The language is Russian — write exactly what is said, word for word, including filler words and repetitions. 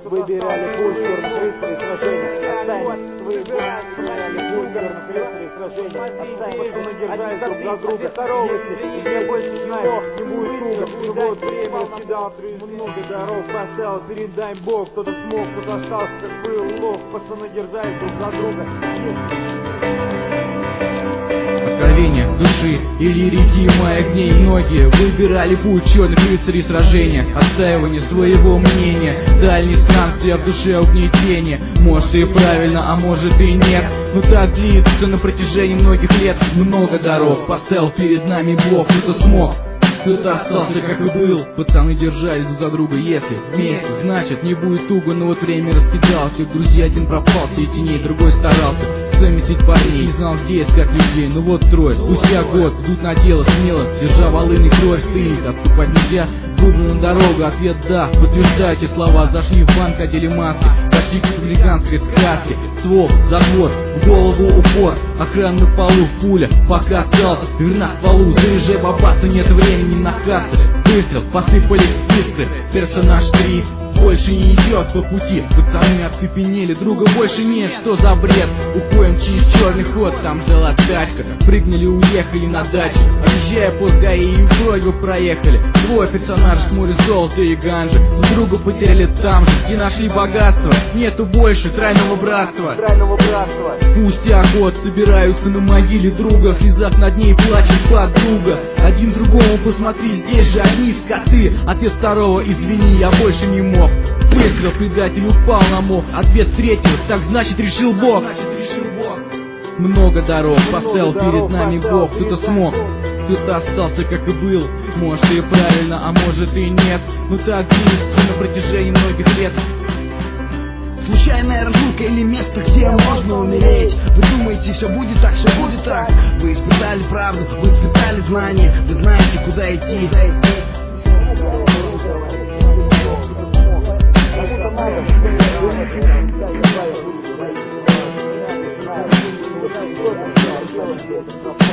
Выбирали путь черных рыцарей сражений. Оставим свои выбирали путь черных рыцарей сражений. Оставим, что мы держались друг за друга. Если я больше знаю, не будет туго. Но вот время раскидал много дорог, поставил, передай Бог. Кто-то смог, кто-то остался, как был лов. Пацаны держались друг за друга. Откровения души или редимые огней. Многие выбирали путь черных рыцарей сражения. Отстаивание своего мнения, дальние странствия в душе угнетения. Может и правильно, а может и нет, но так длится на протяжении многих лет. Много дорог поставил перед нами Бог. Кто-то смог, кто-то остался, как и был. Пацаны держались друг за друга. Если вместе, значит не будет туго. Но вот время раскидало всех друзей. Один пропал среди теней, другой старался совместить парней. Не знал, где искать людей, но вот трое спустя год идут на дело смело, держа волыны кровь стынет. Отступать нельзя, выбрана дорога. Ответ да, подтверждайте слова. Зашли в банк, одели маски, почти как в американской сказке. Ствол, заход, в голову упор, охрана на полу, пуля пока остался верна стволу. Заряжай бабаса, нет времени на кассы. Выстрел, посыпались искры. Персонаж три больше не идет по пути. Пацаны оцепенели, друга больше нет. Что за бред? Уходим через черный ход, там ждала тачка. Прыгнули, уехали на дачу, объезжая пост ГАИ и вроде бы проехали. Двое персонажей, море золота и ганжи. Друга потеряли там же, где нашли богатство. Нету больше тройного братства. Тройного братства. Спустя год собираются на могиле друга, в слезах над ней плачет подруга. Один другому посмотри, здесь же одни скоты. Ответ второго: извини, я больше не мог. Быстро предатель упал на мох. Ответ третьего: так значит решил Бог. Много дорог поставил перед нами Бог. Кто-то смог, кто-то остался, как и был. Может и правильно, а может и нет, но так длится на протяжении многих лет. Случайная разлука или место, где можно умереть. Вы думаете, все будет так, все будет так. Вы испытали правду, вы испытали знания. Вы знаете, куда идти. Thank you.